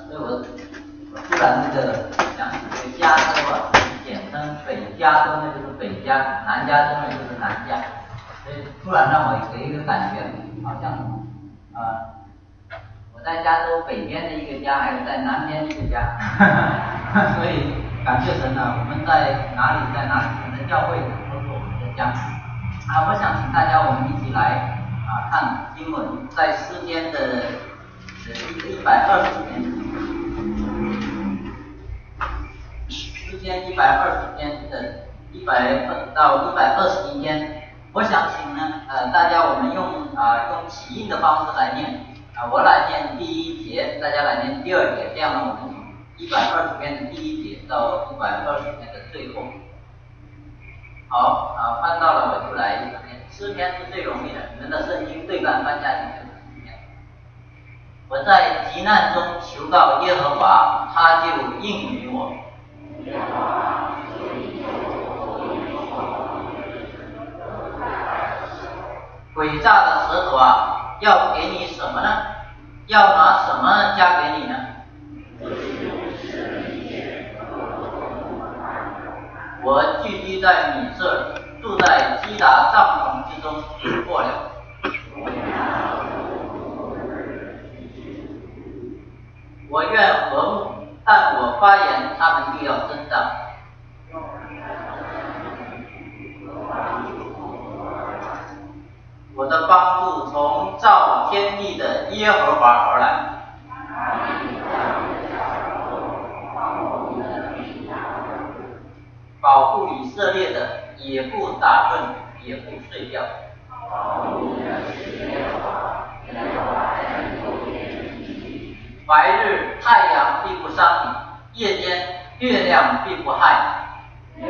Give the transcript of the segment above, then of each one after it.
所以我突然那个想起这个加州啊，简称北加州呢就是北加，南加州呢就是南加，所以突然让我有一个感觉，好像我在加州北边的一个家，还有在南边一个家，所以感谢神啊，我们在哪里神的教会都是我们的家。我想请大家我们一起来看经文，在诗篇的120篇，诗篇120篇的100到121篇，我想请呢大家我们用起印的方式来念，我来念第一节，大家来念第二节，这样呢我们从120篇的第一节到120篇的最后。好，翻到了我就来念。诗篇是最容易的，你们的圣经对半翻下去就是诗篇。我在急难中求告耶和华，他就应允我。诡诈的舌头啊，要给你什么呢？要拿什么加给你呢？我聚居在米色，住在基达帐篷之中，过了。我愿和睦，但我发言，他们必要争战。我的帮助从造天地的耶和华而来。保护以色列的，也不打盹，也不睡觉。白日太阳必不伤你，夜间月亮必不害你。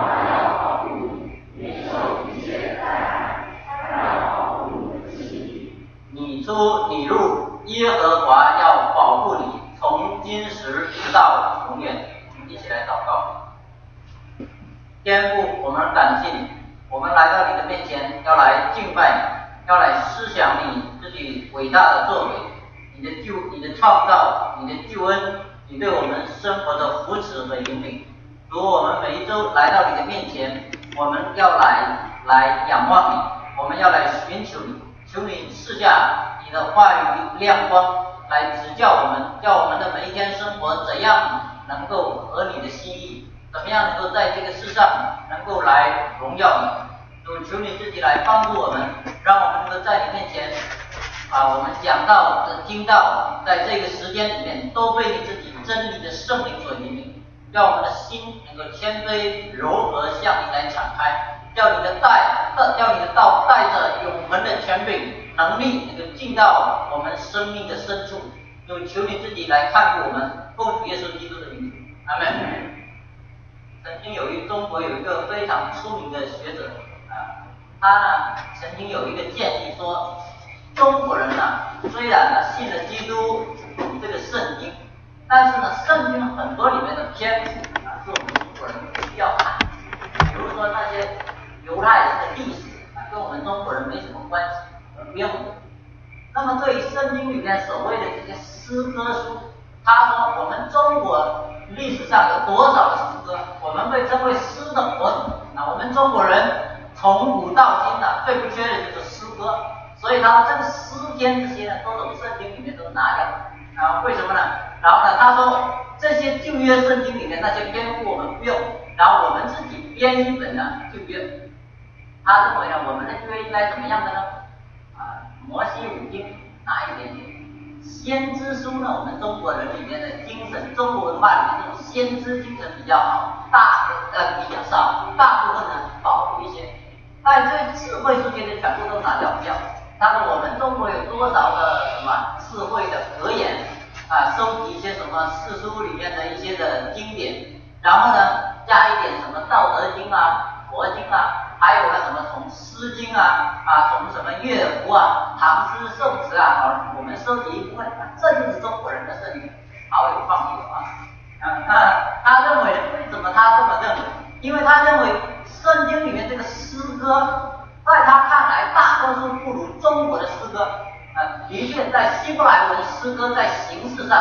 你出你入，耶和华要保护你，从今时直到永远。一起来祷告。天父，我们感谢你，我们来到你的面前，要来敬拜你，要来思想你自己伟大的作为，你的创造，你的救恩，你对我们生活的扶持和引领。如我们每一周来到你的面前，我们要来仰望你，我们要来寻求你，求你赐下你的话语亮光，来指教我们，叫我们的每一天生活怎样能够合你的心意，怎么样能够在这个世上能够来荣耀你。求你自己来帮助我们，让我们能够在你面前我们讲道听到，在这个时间里面都被你自己真理的圣灵所引领，让我们的心能够谦卑柔和向你来敞开，叫你的道带着永恒的权柄能力能够进到我们生命的深处。求你自己来看顾我们，奉主耶稣基督的名。阿们。曾经中国有一个非常出名的学者他呢曾经有一个建议说，中国人虽然信了基督这个圣经，但是圣经很多里面的篇幅是我们中国人不需要看，比如说那些犹太人的历史跟我们中国人没什么关系，不用。那么对于圣经里面所谓的这些诗歌书，他说我们中国历史上有多少的诗歌，我们被称为诗的国度。我们中国人从古到今最不缺的就是诗歌，所以他说这个诗篇这些都从圣经里面都拿掉。为什么呢？然后呢，他说这些旧约圣经里面那些篇幅我们不用，然后我们自己编一本旧约。他认为我们的旧约应该怎么样的呢？摩西五经拿一点点，先知书呢，我们中国人里面的精神，中国文化里面这种先知精神比较好，比较少，大部分保留一些。但这些智慧书这些全部都拿掉不要。他说我们中国有多少的什么智慧的格言收集一些什么四书里面的一些的经典，然后呢加一点什么道德经佛经还有什么从诗经从什么乐府唐诗宋词我们收集一部分，这就是中国人的圣经，好有创意他认为为什么他这么认为？因为他认为圣经里面这个诗歌，在他看来大多数不如中国的诗歌。的确在希伯来文诗歌在形式上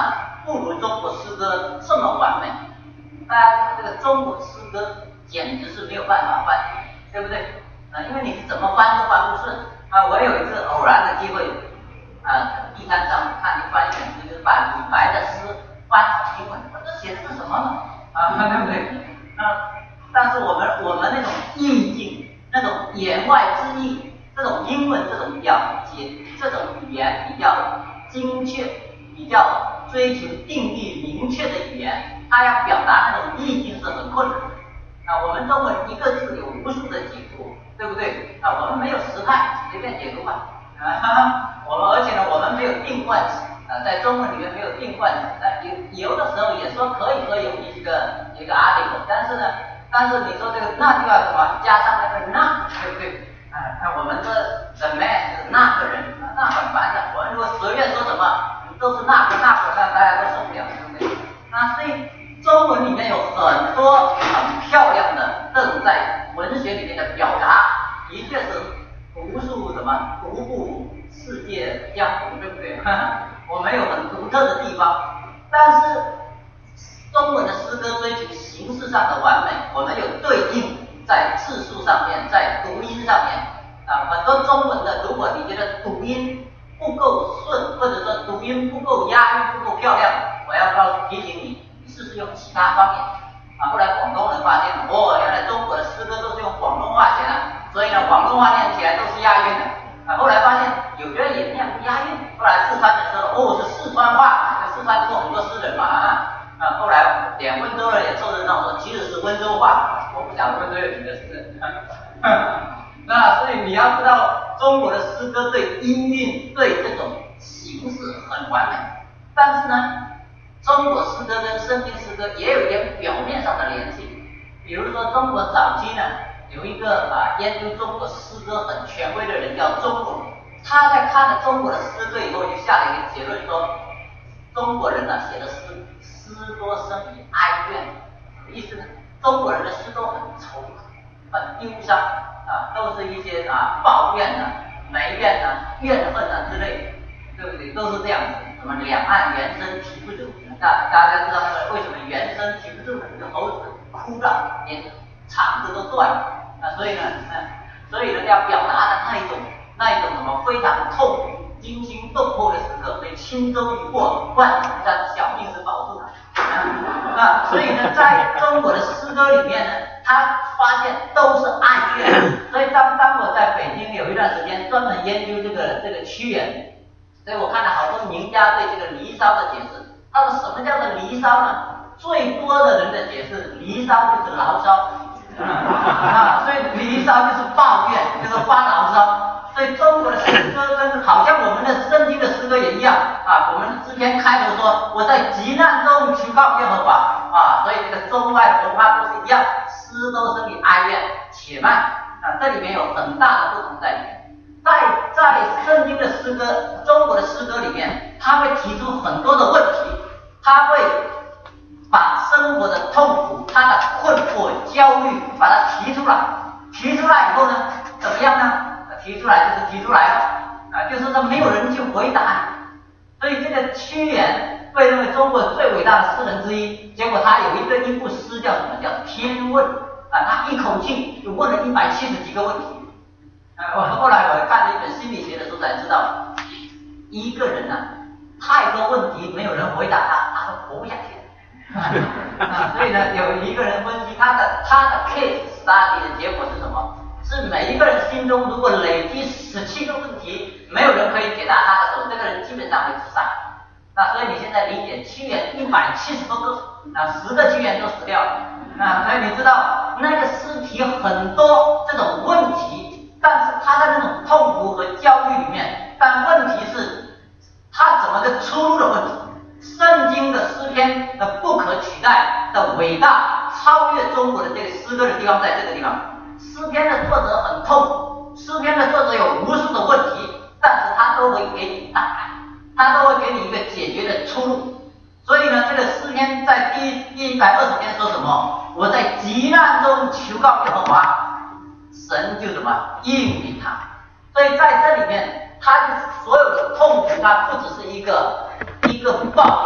不如中国诗歌这么完美。大家看这个中国诗歌简直是没有办法翻译，对不对？因为你是怎么翻都翻不顺。我有一次偶然的机会，地摊上看一翻译员，就是把李白的诗翻成英文，这写的是什么呢？对不对？但是我们那种意境，那种言外之意，这种英文这种表解，这种语言比较精确，比较追求定义明确的语言，它要表达那种意境是很困难的。我们中文一个字有无数的解读，对不对？我们没有时态，随便解读吧。而且呢，我们没有定冠词，在中文里面没有定冠词。有的时候也说可以说有一个 article， 但是你说这个那就要什么加上那个那，对不对？我们说 the man 是那个人，那很烦的。我们如果随便说什么都是那个，那大家都受不了，对不对？所以中文里面有很多很漂亮的这种在文学里面的表达，的确是无数什么独步世界江湖，对不对？我们有很独特的地方，但是中文的诗歌追求形式上的完美，我们有对应在字数上面，在读音上面。很多中文的，如果你觉得读音不够顺，或者说读音不够押韵不够漂亮，我要提醒你，你试试用其他方面。后来广东人发现，原来中国的诗歌都是用广东话写的，所以呢，广东话念起来都是押韵的。后来发现有的人也念不押韵，后来四川人说是四川话，四川做很多诗人嘛。后来连温州人也凑热闹说，其实是温州话，我不晓得温州有几个诗。所以你要知道，中国的诗歌对音韵、对这种形式很完美，但是呢，中国诗歌跟圣经诗歌也有一点表面上的联系。比如说，中国早期呢，有一个研究中国诗歌很权威的人叫钟嵘，他在看了中国的诗歌以后，就下了一个结论说，中国人写的诗多生于哀怨，什么意思呢？中国人的诗都很愁，很忧伤。都是一些抱怨埋怨怨恨之类的，对不对？都是这样子。什么两岸猿声啼不住，大家知道为什么猿声啼不住呢？这猴子哭了，连肠子都断了所以呢，要表达的那一种什么非常痛苦、惊心动魄的时刻，所以轻舟已过万重山，小命是保住了所以呢，在中国的诗歌里面呢，他发现都是哀怨。所以当我在北京有一段时间专门研究这个屈原，所以我看了好多名家对这个《离骚》的解释。他说什么叫做离骚呢？最多的人的解释，离骚就是牢骚所以离骚就是抱怨，就是发牢骚。所以中国的诗歌跟好像我们的圣经的诗歌也一样我们之前开头说我在急难中求告耶和华所以这个中外的文化都是一样，诗都生于哀怨且慢这里面有很大的不同在里面。在圣经的诗歌，中国的诗歌里面，他会提出很多的问题，他会把生活的痛苦、他的困惑、焦虑，把它提出来。提出来以后呢，怎么样呢？提出来就是提出来了就是说没有人去回答你。所以这个屈原被认为中国最伟大的诗人之一，结果他有一部诗叫什么？叫《天问》他一口气就问了170几个问题。后来我看了一本心理学的书才知道，一个人太多问题没有人回答他都活不下去所以呢，有一个人分析他的 case study 的结果是什么？是每一个人心中如果累积17个问题，没有人可以解答他的时候，这个人基本上会自杀。所以你现在理解屈原170多个10个屈原都死掉了所以你知道那个诗题很多这种问题，但是他在那种痛苦和焦虑里面，但问题是他怎么个出路的问题。圣经的诗篇的不可取代的伟大，超越中国的这个诗歌的地方在这个地方。诗篇的作者很痛苦，诗篇的作者有无数的问题，但是他都会给你答案，他都会给你一个解决的出路。所以呢，这个诗篇在第120篇说什么？我在急难中求告耶和华，神就什么应允他。所以在这里面，他所有的痛苦，它不只是一个抱怨，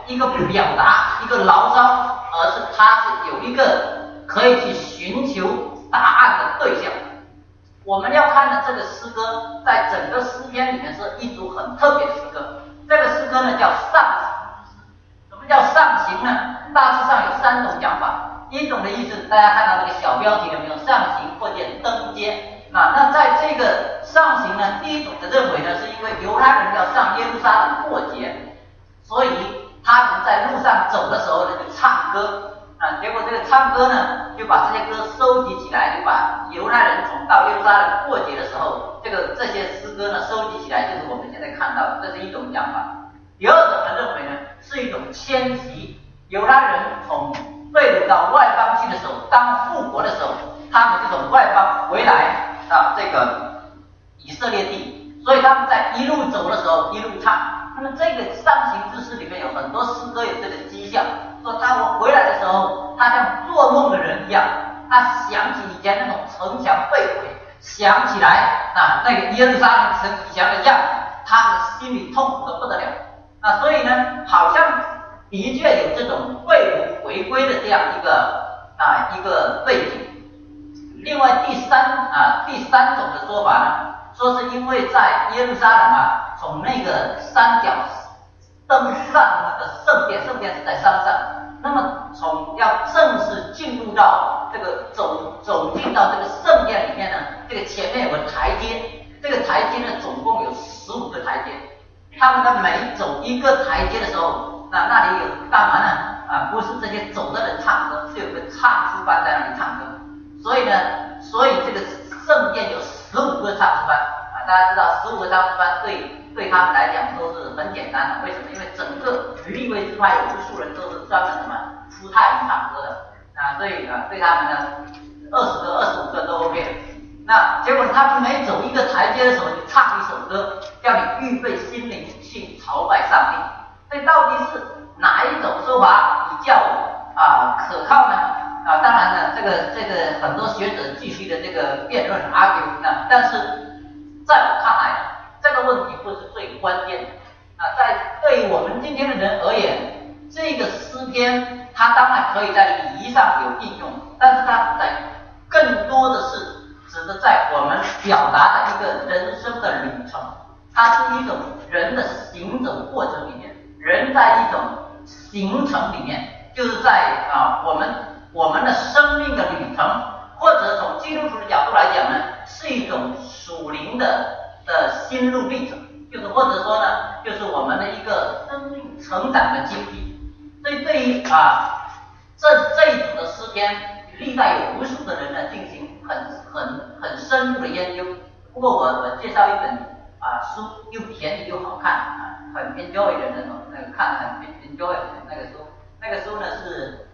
一个表达，一个牢骚，而是它是有一个可以去寻求答案的对象。我们要看的这个诗歌，在整个诗篇里面是一组很特别的诗歌。这个诗歌呢叫上行。什么叫上行呢？大致上有3种讲法。一种的意思，大家看到这个小标题有没有？上行或见登阶。那在这个上行呢，第一种的认为呢，是因为犹太人要上耶路撒冷过节，所以他们在路上走的时候呢就唱歌。结果这个唱歌呢，就把这些歌收集起来，就把犹太人从到耶路撒冷过节的时候，这些诗歌呢收集起来，就是我们现在看到的，这是一种讲法。第二种的认为呢，是一种迁徙，犹太人从被掳到外邦去的时候，当复国的时候，他们就从外邦回来到这个以色列地，所以他们在一路走的时候一路唱。那么这个上行之诗里面有很多诗歌有这个迹象，说他们回来的时候，他像做梦的人一样，他想起以前那种城墙被毁，想起来那个耶路撒冷城以前的样子，他们心里痛苦的不得了。所以呢，好像的确有这种被掳回归的这样一个背景。另外第三种的说法呢，说是因为在耶路撒冷从那个山脚登上那个圣殿是在山上，那么从要正式进入到这个走进到这个圣殿里面呢，这个前面有个台阶，这个台阶呢总共有15个台阶，他们的每走一个台阶的时候，那里有干嘛呢？不是这些走的人唱歌，是有个唱诗班在那里唱歌，所以这个圣殿有15个唱诗班。大家知道15个唱诗班对他们来讲都是很简单的，为什么？因为整个利未支派有无数人都是专门出太阳唱歌的，所以对他们呢20个25个都 OK。那结果他们每走一个台阶的时候就唱一首歌，叫你预备心灵去朝拜上帝。所以到底是哪一种说法比较可靠呢？当然呢，这个很多学者继续的这个辩论 argue 呢，但是在我看来，这个问题不是最关键的。在对于我们今天的人而言，这个诗篇它当然可以在礼仪上有应用，但是它在更多的是指的在我们表达的一个人生的旅程，它是一种人的行走过程里面，人在一种行程里面，就是在我们的生命的旅程，或者从基督徒的角度来讲呢，是一种属灵的心路历程，就是或者说呢，就是我们的一个生命成长的经历。所以对于这一组的诗篇，历代有无数的人呢进行很深入的研究。不过我介绍一本书，又便宜又好看很 enjoy 的那种，看很 enjoy 的那个书呢是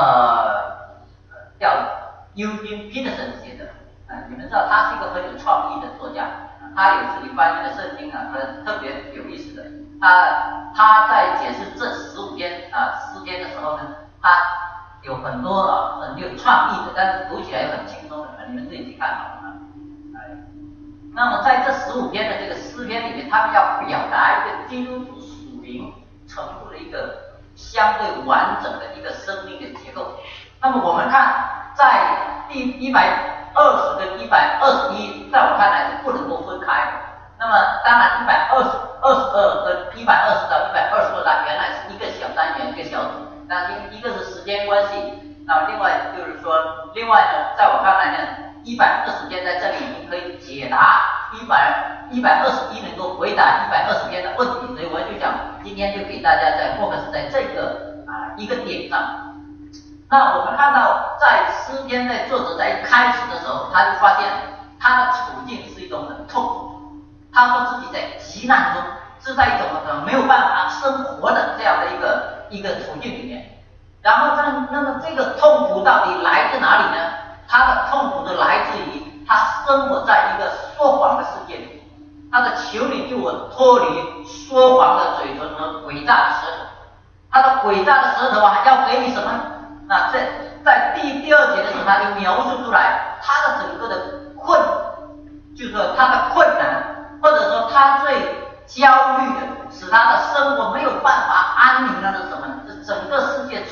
叫 Eugene Peterson 写的。你们知道他是一个很有创意的作家，他有自己翻译的圣经特别有意思的。他在解释这15篇诗篇的时候呢，他有很多很有创意的，但是读起来又很轻松的，你们自己去看好了。那么在这15篇的这个诗篇里面，他们要表达一个基督徒属灵程度的一个相对完整的一个生命的结构。那么我们看在第120跟121，在我看来是不能够分开的。那么当然122跟120到122呢，原来是一个小单元一个小组，但是一个是时间关系，那另外就是说，呢，在我看来呢，120篇在这里已经可以解答121能够回答120篇的问题，所以我就想今天就给大家在 focus 在这个一个点上。那我们看到在诗篇在作者在一开始的时候，他就发现他的处境是一种很痛苦，他说自己在急难中，是在一种没有办法生活的这样的一个处境里面。然后那么这个痛苦到底来自哪里呢？他的痛苦的来自于他生活在一个说谎的世界里，他的求你救我脱离说谎的嘴唇和诡诈的舌头。他的诡诈的舌头要给你什么？那在第2节的时候，他就描述出来他的整个的就是说他的困难，或者说他最焦虑的，使他的生活没有办法安宁的是什么？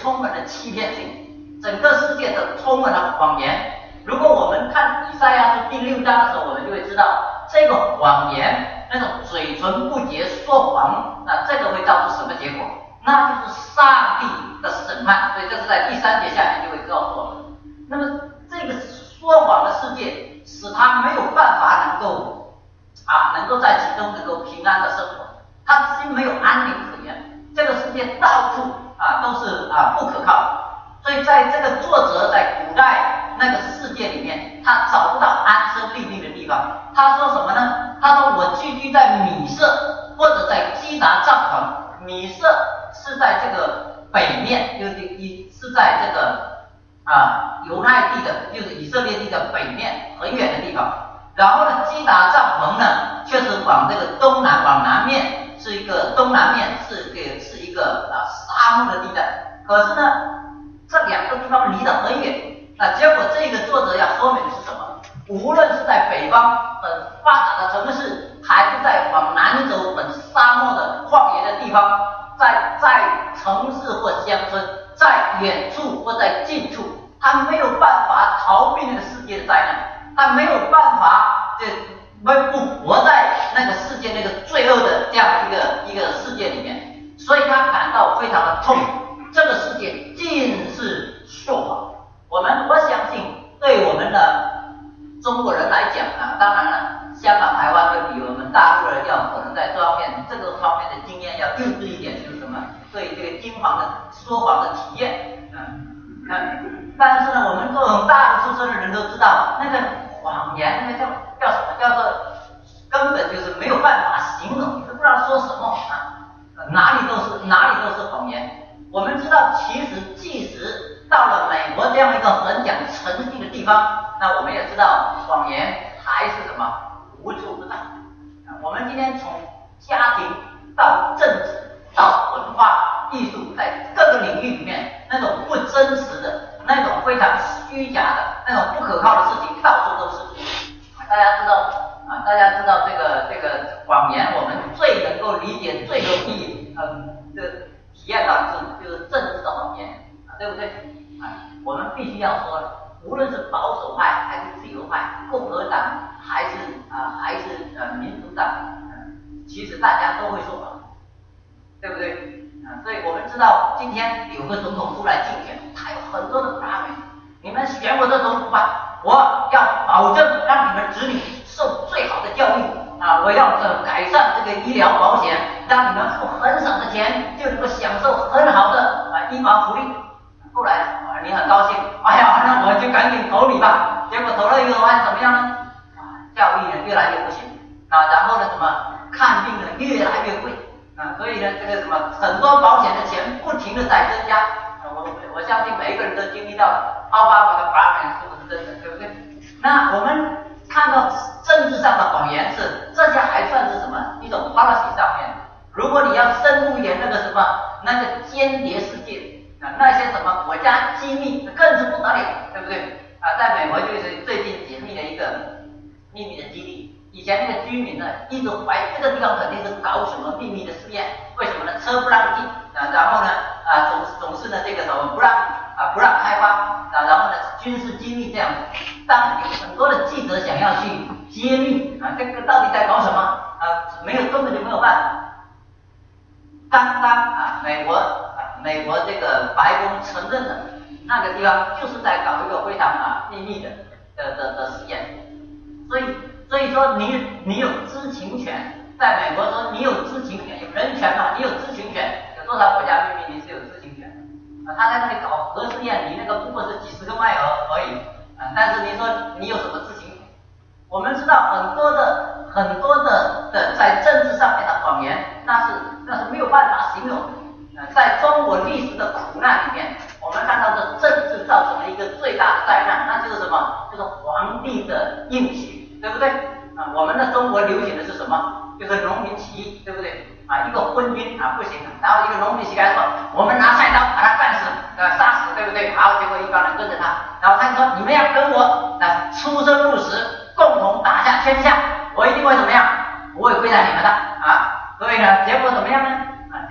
充满了欺骗性，整个世界都充满了谎言。如果我们看以赛亚书第6章的时候，我们就会知道这个谎言，那种嘴唇不洁说谎，那这个会造成什么结果？那就是上帝的审判。所以这是在第3节下面就会告诉我们。那么这个说谎的世界，使他没有办法能够在其中能够平安的生活，他自己没有安宁可言。这个世界到处都是不可靠。所以在这个作者在古代那个世界里面，他找不到安身立命的地方。他说什么呢？他说我寄居在米色或者在基达帐篷。米色是在这个北面，是在这个犹太地的，就是以色列地的北面很远的地方。然后呢，基达帐篷呢，却是往这个往南面，是一个东南面，是一个沙漠的地带。可是呢，这2个地方离得很远。结果这个作者要说明的是什么？无论是在北方很发达的城市，还是在往南走很沙漠的旷野的地方，在城市或乡村，在远处或在近处，他没有办法逃避那个世界的灾难，他没有办法不活在那个世界那个罪恶的这样一个世界里面，所以他感到非常的痛苦。这个世界尽是说谎。我相信对我们的中国人来讲当然了，香港、台湾会比我们大陆人要可能在这个方面的经验要幼稚一点，就是什么？对这个说谎的体验。但是呢，我们这种大陆出身的人都知道，那个谎言，那个叫什么？叫做根本就是没有办法形容，你都不知道说什么哪里都是谎言。我们知道，其实即使到了美国这样一个很讲诚信的地方，那我们也知道谎言还是什么无处不在。我们今天从家庭到政治到文化艺术，在各个领域里面，那种不真实的、那种非常虚假的、那种不可靠的事情到处都是。大家知道这个谎言，我们最能够理解、最容易体验到就是政治的谎言，对不对？我们必须要说，无论是保守派还是自由派，共和党还是民主党，其实大家都会说谎，对不对？所以我们知道，今天有个总统出来竞选，他有很多的 promise， 你们选我的总统吧，我要保证让你们子女受最好的教育我要改善这个医疗保险，让你们付很少的钱就能够享受很好的医保福利。后来你很高兴，哎呀，那我就赶紧投你吧。结果投了以后怎么样呢？教育呢越来越不行然后呢看病呢越来越贵所以呢这个很多保险的钱不停的在增加。我相信每一个人都经历到奥巴马的法是不是真的，对不对？那我们看到政治上的谎言这些还算是什么一种 policy 上面。如果你要深入一点那个间谍世界那些什么国家机密更是不得了，对不对？在美国就是最近解密了一个秘密的基地，以前那个居民呢一直怀疑这个地方肯定是搞什么秘密的试验，为什么呢？车不让进然后呢总是呢这个什么不让开发然后呢军事机密这样。当有很多的记者想要去揭秘这个到底在搞什么根本就没有办法。刚刚美国这个白宫承认的那个地方就是在搞一个非常秘密的实验。所以说你有知情权，在美国说你有知情权，有人权嘛，你有知情权，有多少国家秘密你是有知情权他在那里搞核试验，你那个不过是几十个迈而已但是你说你有什么知情权？我们知道很多的在政治上面的谎言，那是没有办法形容在中国历史的苦难里面，我们看到的政治造成了一个最大的灾难，那就是什么？就是皇帝的硬起，对不对？我们的中国流行的是什么？就是农民起义，对不对？一个昏君不行然后一个农民起来说，我们拿菜刀把他干死杀死，对不对？好，结果一帮人跟着他，然后他说你们要跟我出生入死，共同打下天下，我一定会怎么样？不会亏待你们的所以呢，结果怎么样呢？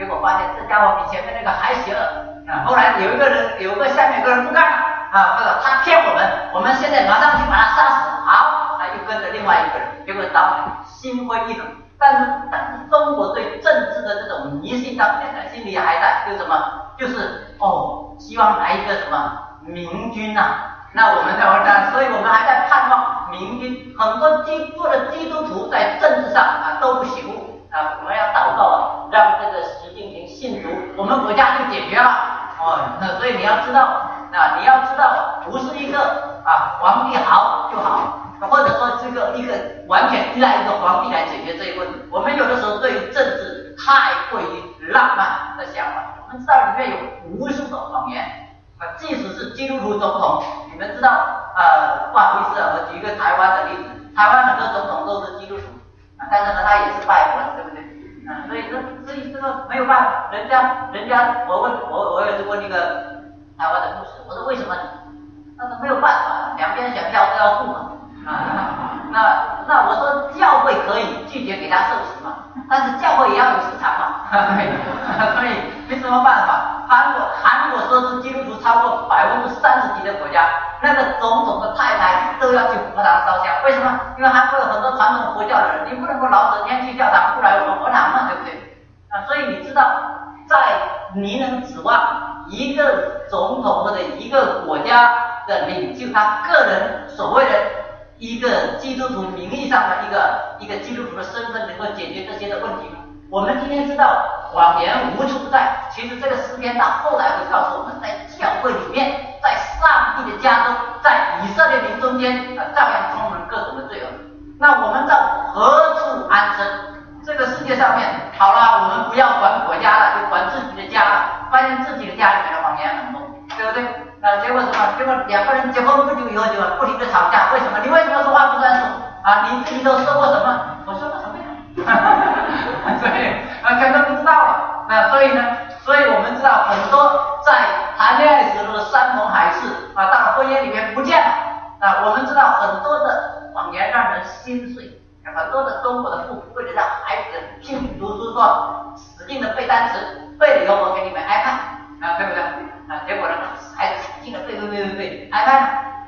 结果发现这家伙比前面那个还邪恶啊。后来有个下面有个人不干了啊，他骗我们，我们现在马上去把他杀死。好，他又跟着另外一个人，结果导心灰意冷。但是中国对政治的这种迷信到现在心里还在，就是什么？就是希望来一个什么明君啊。那我们所以我们还在盼望明君。很多做的基督徒在政治上都不醒悟啊，我们要祷告啊，让这个习近平信主，我们国家就解决了所以你要知道不是一个皇帝好就好，或者说这个一个完全依赖一个皇帝来解决这一个问题。我们有的时候对于政治太过于浪漫的想法，我们知道里面有无数种谎言即使是基督徒总统，你们知道不好意思我举一个台湾的例子，台湾很多总统都是基督徒但是呢他也是拜佛的，对不对所以这个没有办法，人家我也是问一个台湾的牧师，我说为什么呢？他说没有办法，两边想要都要付嘛那我说教会可以拒绝给他受洗嘛，但是教会也要有市场嘛所以没什么办法。韩国说是基督徒超过30%几的国家，那个总统的太太都要去佛堂烧香，为什么？因为韩国有很多传统佛教的人，你不能够老整天去教堂，不来我们佛堂嘛，对不对所以你知道你能指望一个总统或者一个国家的领袖他个人所谓的一个基督徒名义上的一个基督徒的身份能够解决这些的问题吗？我们今天知道谎言无处不在，其实这个诗篇到后来会告诉我们，在教会里面，在上帝的家中，在以色列民中间照样充满各种的罪恶。那我们在何处安身？这个世界上面好了，我们不要管国家了，就管自己的家了，发现自己的家里面的谎言很多，对不对结果什么？结果两个人结婚不久以后就不停的吵架，为什么？你为什么说话不算数你自己都说过什么？我说过什么呀所以全都不知道了所以我们知道很多在谈恋爱时候的山盟海誓到了婚姻里面不见了我们知道很多的谎言让人心碎，很多的中国的父母为了让孩子拼命读书，说使劲的背单词，背了以后我给你们 iPad 对不对结果呢孩子使劲的背 iPad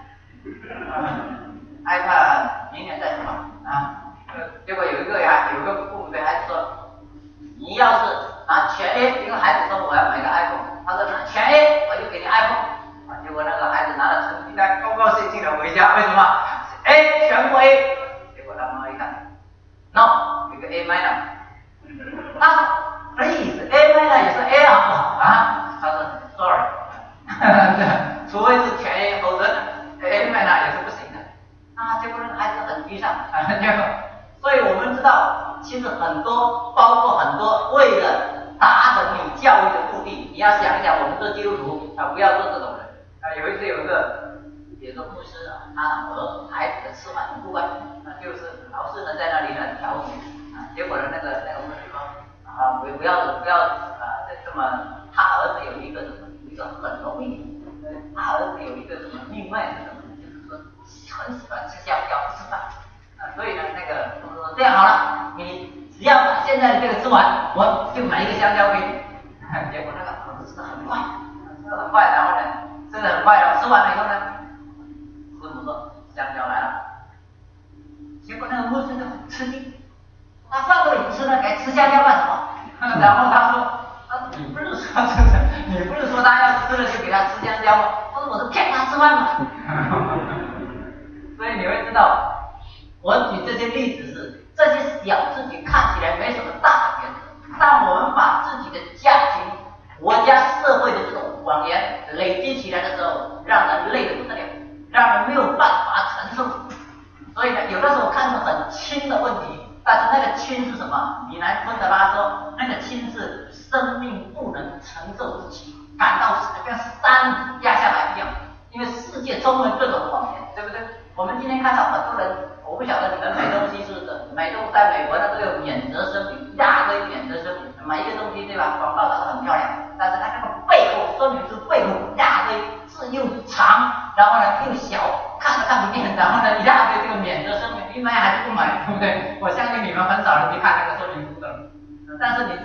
iPad 明年再说结果有一个父母对孩子说，你要是拿全 A， 一个孩子说我要买个 iPhone， 他说拿全 A 我就给你 iPhone结果那个孩子拿了成绩单高高兴兴的回家，为什么 A 全部 A， 结果他妈妈一看 No， 一个 A minor， 他说 Please A minor 也是 A 好不好他说 Sorry 除非是全 A， 否则 A minor 也是不行的结果那个孩子很沮丧所以我们知道其实包括很多为了达成你教育的目的，你要想一想我们做基督徒不要做这种人有一次有一个牧师他和孩子的吃饭不关就是老师呢在那里调皮结果呢那个牧师说不要这么他儿子有一个很容易他儿子有一个什么命脉就是说很喜欢吃香蕉不吃饭所以呢说这样好了，你只要把现在的这个吃完，我就买一个香蕉给你结果那个儿子吃得很快然后呢吃得很快了，吃完了以后呢师母说香蕉来了，结果那个牧师就很吃惊，他饭都已经吃了，还吃香蕉干什么然后他说你不是说他要吃了就给他吃香蕉吗？他说我是骗他吃饭嘛所以你会知道我举这些例子是这些小事情看起来没什么大的原则，当我们把自己的家庭、国家、社会的这种谎言累积起来的时候，让人累得不得了，让人没有办法承受。所以呢，有的时候看着很轻的问题，但是那个轻是什么？米兰昆德拉说，那个轻是生命不能承受之轻，感到像山压下来一样。因为世界充满各种谎言，对不对？我们今天看到很多人，我不晓得你们买东西是不是，在美国呢都有免责声明，一大堆免责声明，买一个东西对吧？广告打得很漂亮，但是它那个背后说明书背后一大堆字又长，然后呢又小，看都看不见，然后呢一大堆这个免责声明，你买还是不买，对不对？我相信你们很少人去看那个说明书的，但是你知道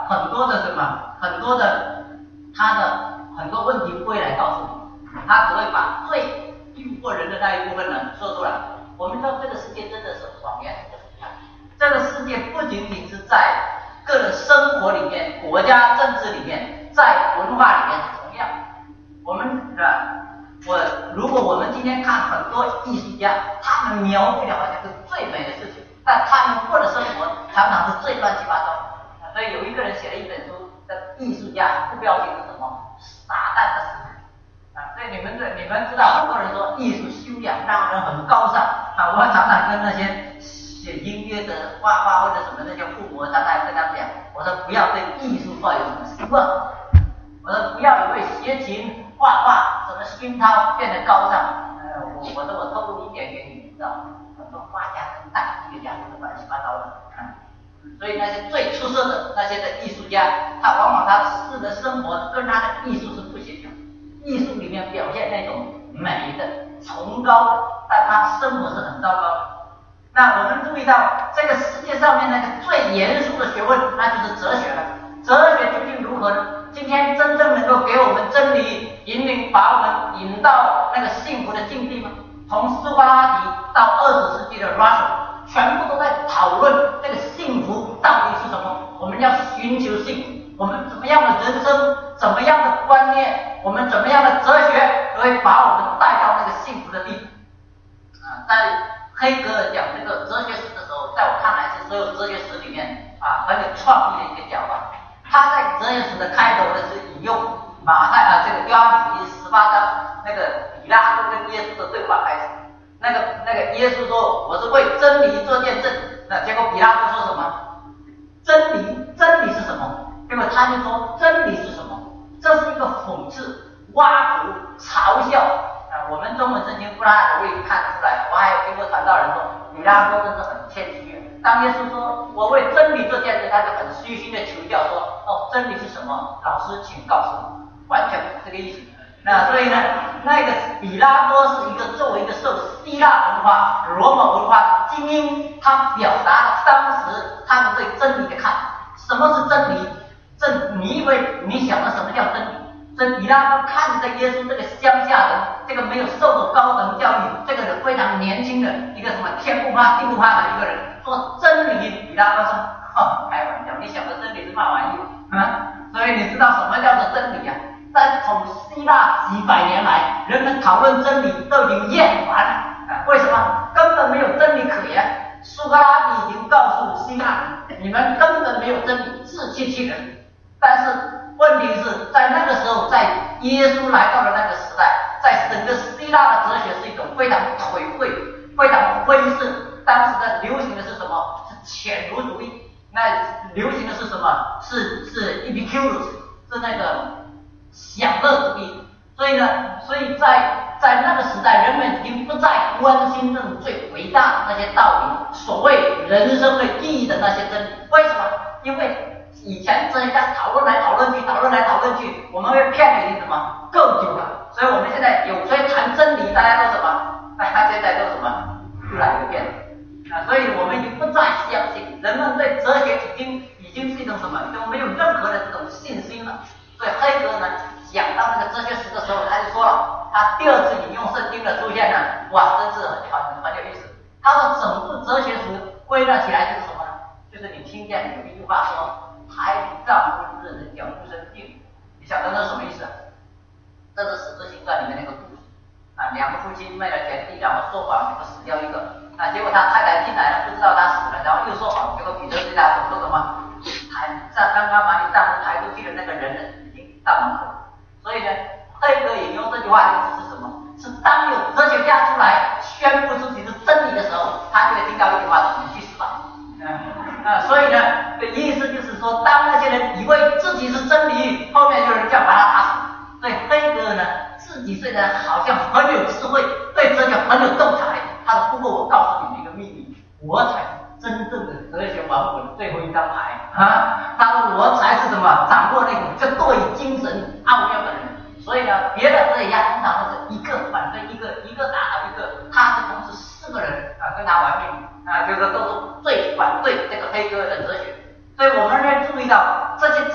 很多的什么，很多的他的很多问题不会来告诉你，他只会把最诱惑人的那一部分呢说出来。我们知道这个世界真的是谎言不是样，这个世界不仅仅是在个人生活里面、国家政治里面、在文化里面是同样。我们如果我们今天看很多艺术家，他们描绘的好像是最美的事情，但他们过的生活常常是最乱七八糟。所以有一个人写了一本书，叫《艺术家》，副标题是什么？撒旦的思想。所以你们知道，很多人说艺术修养让人很高尚啊。我常常跟那些写音乐的、画画或者什么那些父母，常常跟他们讲，我说不要对艺术抱有什么希望，我说不要以为学琴、画画什么熏陶变得高尚。我透露一点给你知道，很多画家跟大艺术家都是乱七八糟的。所以那些最出色的那些的艺术家，他往往他的生活跟他的艺术是不协调。艺术里面表现那种美的、崇高的，但他生活是很糟糕的。那我们注意到这个世界上面那个最严肃的学问，那就是哲学了。哲学究竟如何呢？今天真正能够给我们真理把我们引到那个幸福的境地吗？从苏格拉底到20世纪的 Russell， 全部都在讨论这个幸福到底是什么。我们要寻求幸福，我们怎么样的人生，怎么样的观念，我们怎么样的哲学，可以把我们带到那个幸福的地步。在黑格尔讲这个哲学史的时候，在我看来是所有哲学史里面很有创意的一个讲法。他在哲学史的开头呢是引用这个约翰福音18章那个比拉多跟耶稣的对话开始。那个耶稣说我是为真理做见证，那结果比拉多说什么？真理是什么？结果他就说真理是什么？这是一个讽刺、挖苦、嘲笑我们中文圣经不大容易看得出来。我还有听过传道人说，比拉多真是很谦虚。当耶稣说我为真理做见证，他就很虚心的求教说，真理是什么？老师请告诉我。完全不是这个意思。那所以呢，那个比拉多是作为一个受希腊文化、罗马文化精英，他表达了当时他们对真理的看法。什么是真理？你想的什么叫真理？所以比拉多看着耶稣这个乡下人，这个没有受过高等教育，这个人非常年轻的一个什么天不怕地不怕的一个人，说真理，比拉多说，开玩笑，你想的真理是嘛玩意所以你知道什么叫做真理啊？但从希腊几百年来，人们讨论真理都已经厌烦了为什么？根本没有真理可言。苏格拉底已经告诉希腊人，你们根本没有真理，自欺欺人。但是问题是在那个时候，在耶稣来到了那个时代，在整个希腊的哲学是一种非常颓废、非常灰色。当时的流行的是什么？是潜儒主义。那流行的是什么？是 Epicurus， 是那个享乐主义。所以在那个时代，人们已经不再关心这种最伟大的那些道理，所谓人生的意义的那些真理。为什么？因为以前哲学家讨论来讨论去，我们会骗你什么？够久了。所以我们现在有谁谈真理，大家都什么？大家现在都什么？越来越变了。所以我们已经不再相信，人们对哲学已经是一种什么？已经没有任何的这种信心了。所以黑格尔呢讲到那个哲学史的时候，他就说了，他第二次引用圣经的出现呢，哇，真是很有意思。他说整部哲学史归纳起来就是什么呢？就是你听见有一句话说，抬举丈夫之人，脚不生病。你晓得那是什么意思？这是《使徒行传》里面那个故事两个夫妻为了田地，然后说谎，结果死掉一个。结果他太太进来了，不知道他死了，然后又说谎，结果彼得对他说什么？刚刚把你丈夫抬出去的那个人呢，已经到门口。所以呢，黑格尔引用这句话的意思是什么？是当有哲学家出来宣布自己是真理的时候，他就会听到一句话：你去死吧。所以呢，意思就是说，当那些人以为自己是真理，后面有人就要把他打死。所以黑格尔呢，自己虽然好像很有智慧，对哲学很有洞察力，他说：不过我告诉你们一个秘密，我才是真正的哲学王国的最后一张牌他说我才是什么掌握那种绝对精神奥妙的人。所以呢，别的哲学家通常都是一个反对一个，一个打倒一个，他是同时4个人跟他玩命就是都是最反对这个黑格尔的哲学。所以我们要注意到这些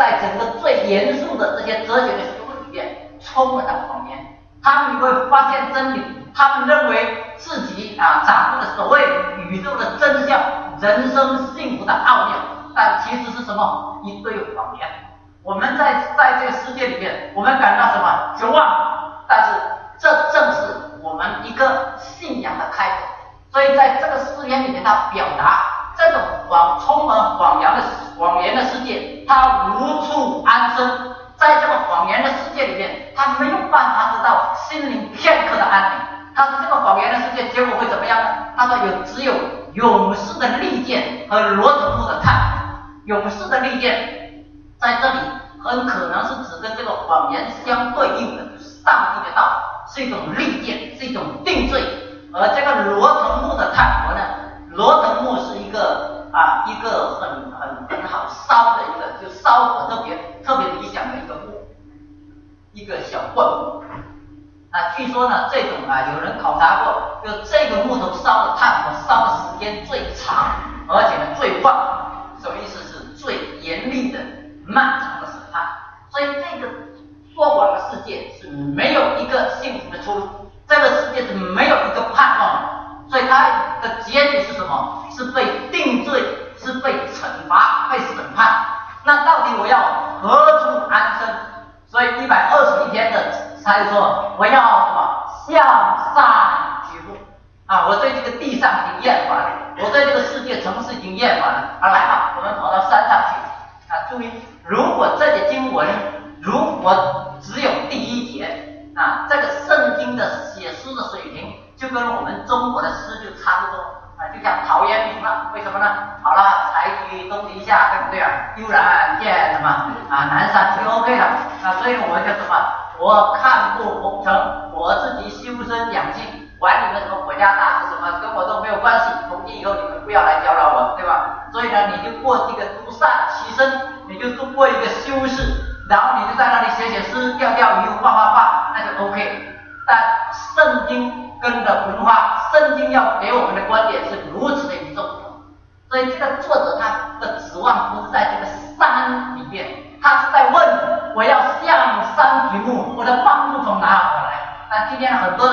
些严肃的这些哲学的学问里面充满了谎言。他们会发现真理，他们认为自己掌握了所谓宇宙的真相、人生幸福的奥妙，但其实是什么？一堆谎言。我们在这个世界里面，我们感到什么？绝望。但是这正是我们一个信仰的开口。所以在这个诗篇里面，他表达这种充满谎言的世界，他无处安身。在这个谎言的世界里面，他没有办法得到心灵片刻的安宁。他说这个谎言的世界结果会怎么样呢？他说只有勇士的利剑和罗藤木的炭。勇士的利剑在这里很可能是指跟这个谎言相对应的上帝的道，是一种利剑，是一种定罪。而这个罗藤木的炭火呢，罗藤木是一个很好烧的一个，就烧火特别理想的一个木，一个小灌木。据说呢，这种有人考察过，就这个木头烧的炭火烧的时间最长，而且呢最旺，什么意思？是最严厉的漫长的审判。所以这个说谎的世界是没有一个幸福的出路，这个世界是没有一个盼望的。所以它的结局是什么？是被定罪，是被惩罚，被审判。那到底我要何处安身？所以121天的他就说，我要什么？向上举目。我对这个地上已经厌烦了，我对这个世界城市已经厌烦了。来吧，我们跑到山上去。注意，如果这些经文如果只有第一节，这个圣经的写诗的水平就跟我们中国的诗就差不多。就像陶渊明了，为什么呢？好了，采菊东篱下，对不对悠然见什么南山就 OK 了。所以我就什么，我看过红尘，我自己修身养性，管你们什么国家大事什么，跟我都没有关系。从今以后你们不要来搅扰我，对吧？所以呢，你就过这个独善其身，你就过一个修士，然后你就在那里写诗、钓鱼、画，那就 OK。但圣经跟着文化，圣经要给我们的观点是如此的与众不同。所以这个作者他的指望不是在这个山里面，他是在问我要向山举目，我的帮助从哪而来？但今天很多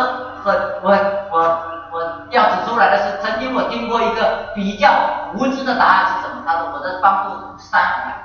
我要指出来的是，曾经我听过一个比较无知的答案是什么？他说我的帮助从山而来。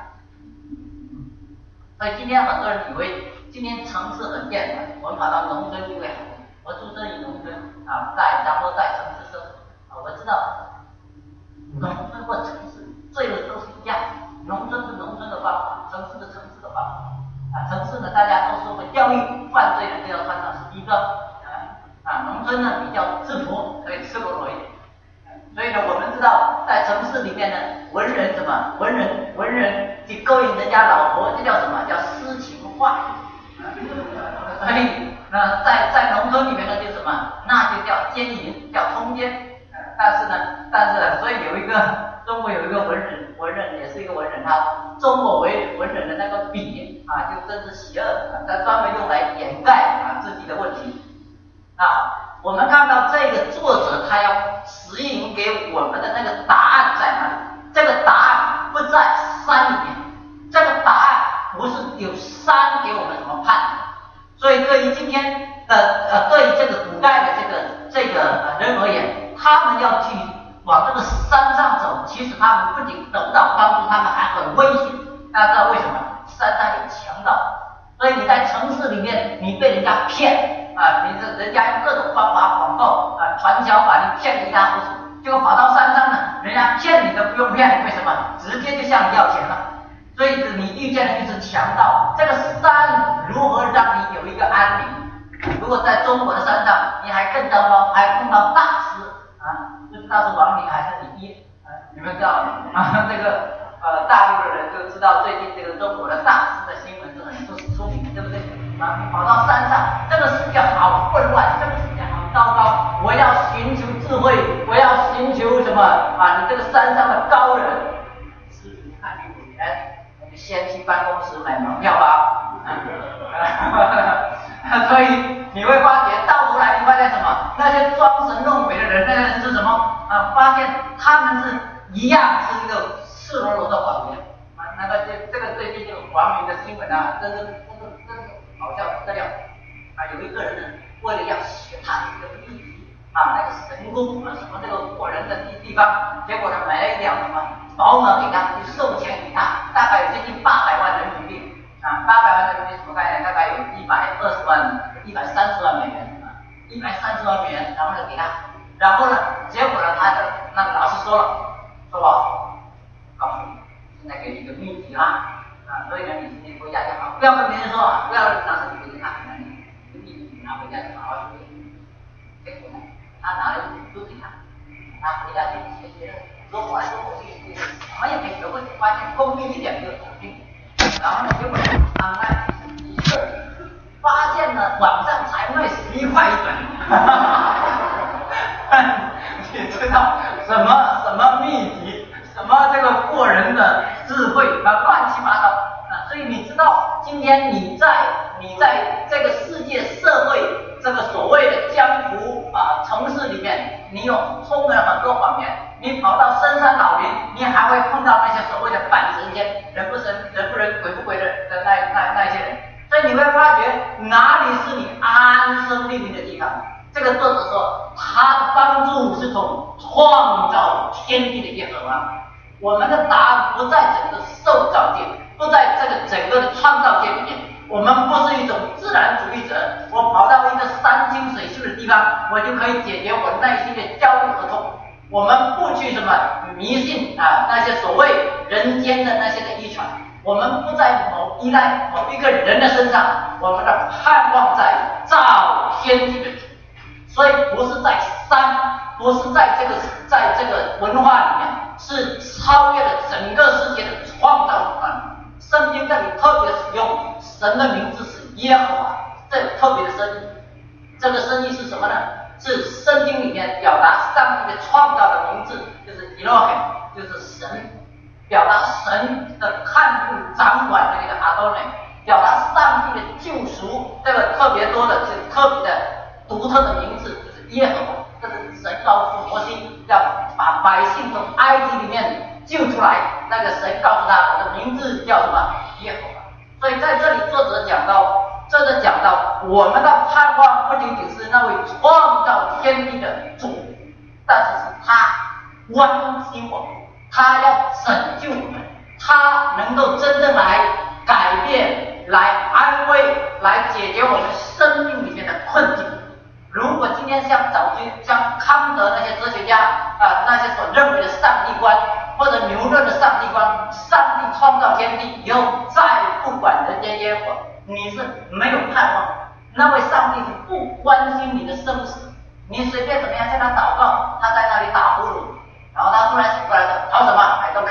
所以今天很多人以为今天城市很厌烦，我们跑到农村就会好。我出生于农村然后在城市生活我知道农村或城市罪恶都是一样，农村是农村的方法，城市的城市的方法城市呢大家都说过教育，犯罪呢就要穿上11个农村呢比较质朴，可以赤裸裸一点。所以呢我们知道在城市里面呢，文人去勾引人家老婆，这叫什么？叫诗情画意所以在农村里面呢，就什么？那就叫奸淫，叫通奸。但是所以中国有一个文人也是一个文人，他中国为文人的那个笔就真是邪恶，他专门用来掩盖自己的问题。我们看到这个作者他要指引给我们的那个答案在哪里？这个答案不在山里面，这个答案不是有山给我们什么判断。所以对于今天对于这个古代的这个人而言，他们要去往这个山上走，其实他们不仅得不到帮助，他们还很危险。大家知道为什么？山上有强盗，所以你在城市里面你被人家骗人家用各种方法广告传销把你骗得一塌糊涂，结果跑到山上呢，人家骗你都不用骗，为什么？直接就向你要钱了。所以你遇见的就是强盗。这个山如何让你有一个安宁？如果在中国的山上，你还更糟糕，还碰到大师不知道是王林还是你爹你们知道这个大陆的人就知道最近这个中国的大师的新闻是很出名，对不对？你跑到山上，这个世界好混乱，这个世界好糟糕，我要寻求智慧，我要寻求什么你这个山上的高人，师徒看病5年。先去办公室买门票吧所以你会发觉到头来你发现什么？那些装神弄鬼的人，那些人是什么发现他们是一样是一个赤裸裸的谎言这个最近这个黄明的新闻本啊，真是好笑不得了啊！有一个人呢，为了要学他这个秘籍啊，那个神功啊，什么这个过人的地方，结果呢买了一辆什么宝马给他，就授权给他，大概有接近800万人民币啊，800万人民币什么概念？大概有120万、130万美元啊，130万美元，然后呢给他，然后呢，结果呢，他的那个老师说了，说吧，告诉你，现在给你一个秘籍啊。所以呢，你今天回家就好，不要跟别人说啊，不要拿手机给他，你秘密拿回家就好好学。结果呢，他拿了一本书给他，他回家就学了，说过来说过去，什么也没学会，发现空一点就搞定。然后呢，结果他们发现呢，网上才卖11块一本。你知道什么秘籍？什么这个过人的智慧啊，乱七八糟啊！所以你知道，今天你在这个世界社会这个所谓的江湖啊城市里面，你有充满了很多谎言。你跑到深山老林，你还会碰到那些所谓的半神仙，人不神，人不人，鬼不鬼的那些人。所以你会发觉哪里是你安身立命的地方。这个作者说，他的帮助是从创造天地的耶和华。我们的答案不在整个受造界，不在这个整个的创造界里面。我们不是一种自然主义者，我跑到一个山清水秀的地方，我就可以解决我内心的焦虑和痛苦。我们不去什么迷信啊，那些所谓人间的那些的遗传，我们不在依赖某一个人的身上，我们的盼望在造天地的主。所以不是在山，不是在这个文化里面，是超越了整个世界的创造主观。圣经这里特别使用神的名字是耶和华，这有特别的深意。这个深意是什么呢？是圣经里面表达上帝的创造的名字，就是 Elohim， 就是神，表达神的看顾掌管的那个 Adonai， 表达上帝的救赎，这个特别多的，就是特别的独特的名字，就是耶和华。这是神告诉摩西要把百姓从埃及里面救出来，那个神告诉他，我的名字叫什么？耶和华。所以在这里作者讲到，我们的盼望不仅仅是那位创造天地的主，但是是他关心我们，他要拯救我们，他能够真正来改变、来安慰、来解决我们生命里面的困境。如果今天像康德那些哲学家那些所认为的上帝观，或者牛顿的上帝观，上帝创造天地以后再不管人间烟火，你是没有盼望。那位上帝是不关心你的生死，你随便怎么样向他祷告，他在那里打呼噜，然后他突然醒过来说吵什么 I don't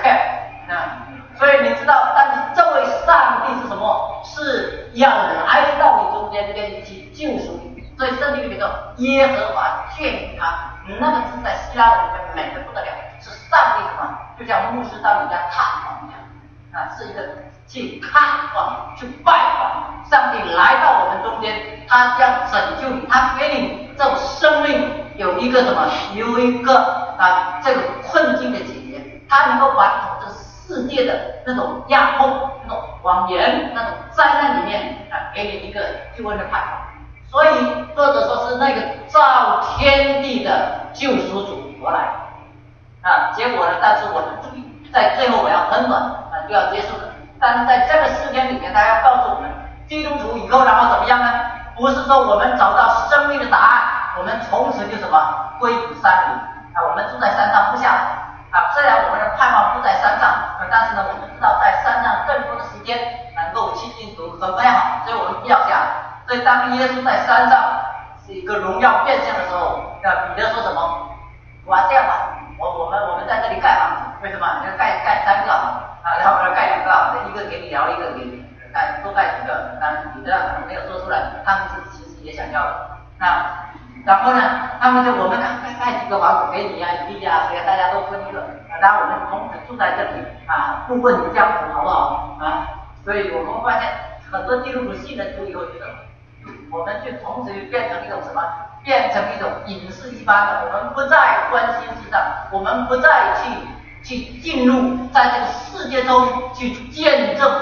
care。所以你知道，但是这位上帝是什么？是要来到你中间跟你去救赎你。所以圣经里面说耶和华眷顾他，那个字在希腊文里面美得不得了，是上帝什么？就像牧师到你家探访一样是一个去看望、去拜访。上帝来到我们中间，他将拯救你，他给你这种生命有一个什么？有一个这个困境的解决，他能够把你从这世界的那种压迫、那种谎言、那种灾难里面给你一个救恩的盼望。所以作者说是那个造天地的救赎主而来结果呢？但是我们注意，在最后我要很短就要结束了。但是在这个诗篇里面，他要告诉我们，基督徒以后然后怎么样呢？不是说我们找到生命的答案，我们从此就什么归隐山林我们住在山上不下来虽然我们的盼望不在山上但是呢，我们知道在山上更多的时间能够亲近主很美好，所以我们不要下来。所以当耶稣在山上是一个荣耀变现的时候，彼得说什么？这样吧，我们在这里盖房子，为什么？盖3个然后盖2个一个给你聊，一个给你多盖几个。但是彼得可能没有说出来，他们其实也想要的。然后呢，他们就我们盖几个房子给你以利亚，所以大家都分一个然后我们从此住在这里不问你江湖好不好所以我们发现很多基督徒信了主以后就我们就从此就变成一种什么？变成一种隐士一般的，我们不再关心世上，我们不再去进入在这个世界中去见证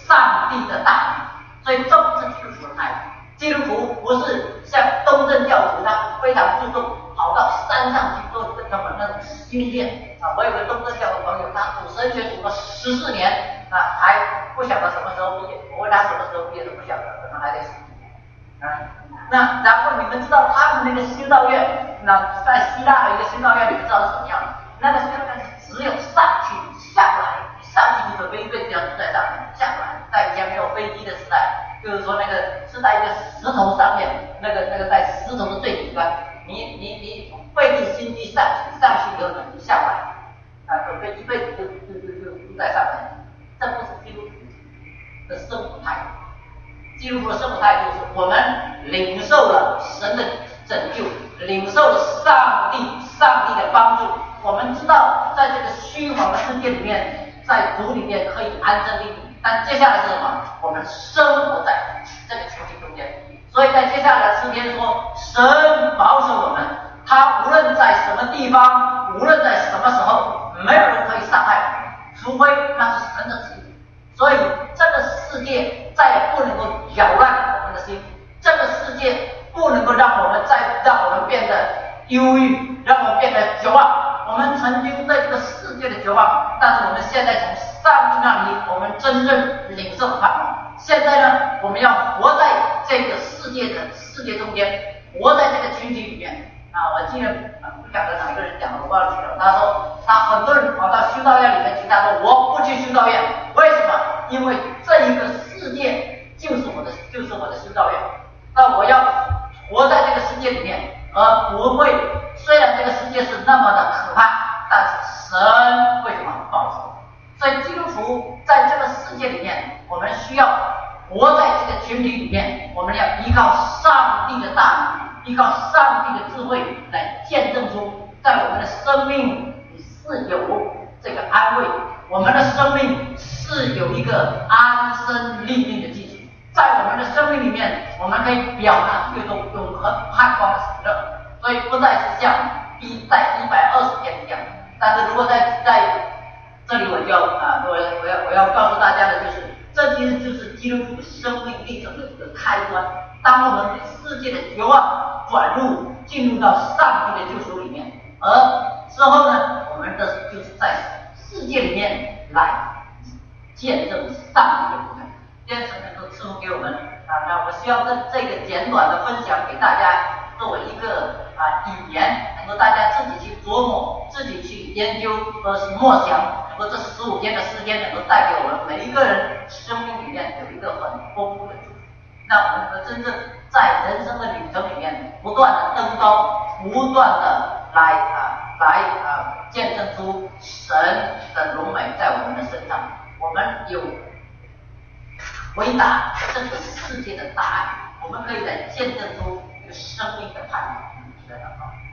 上帝的大能，所以这不是基督徒的态度。基督徒不是像东正教徒，他非常注重跑到山上去做他们那种修炼啊。我有个东正教的朋友，他主神学读了14年啊，还不晓得什么时候毕业。我问他什么时候毕业都不晓得，可能还得10年啊。那然后你们知道他们那个修道院，那在希腊的一个修道院，你们知道是什么样的？那个修道院只有上去下不来，上去就被这样住在上面，下不来。在以前没有飞机的时代，就是说那个是在一个石头上面，那个在石头的最底端，你费尽心机上去以后呢，你下不来，啊，准备一辈子就住在上面。这不是基督徒的生活态度。基督徒的生活态度是我们领受了神的拯救，领受了上帝的帮助。我们知道在这个虚幻的世界里面，在主里面可以安身立命，但接下来是什么？我们生活在这个群体中间。所以在接下来诗篇说，神保守我们，他无论在什么地方，无论在什么时候，没有人可以伤害我们，除非那是神的旨意。所以这个世界再也不能够扰乱我们的心，这个世界不能够让我们变得忧郁，让我们变得绝望。我们曾经对这个世界的绝望，但是我们现在从上帝那里，我们真正领受盼望。现在呢，我们要活在这个世界中间，活在这个群体里面。啊，我记得不晓得哪一个人讲的，我不知道记得。他说很多人跑到修道院里面去，他说我不去修道院，为什么？因为这一个世界就是我的修道院。那我要活在这个世界里面，而不会，虽然这个世界是那么的可怕，但是神为什么保守？所以基督徒在这个世界里面，我们需要活在这个群体里面，我们要依靠上帝的大能，依靠上帝的智慧来见证出，在我们的生命是有这个安慰，我们的生命是有一个安身立命的基础。在我们的生命里面，我们可以表达一种永恒盼望的喜乐，所以不再是像在120天一样。但是如果在这里我要告诉大家的就是，这其实就是基督徒生命历程的一个开端。当我们对世界的绝望进入到上帝的救赎里面，而之后呢，我们就是在世界里面来见证上帝的国。愿神能够赐福给我们那我希望这个简短的分享给大家作为一个引言，能够大家自己去琢磨，自己去研究和默想，能够这15天的时间能够带给我们每一个人生命里面有一个很丰富的祝福。那我们能够真正在人生的旅程里面不断的登高，不断的来见证出神的荣美在我们的身上。我们有回答这个世界的答案，我们可以来见证出一个生命的盼望。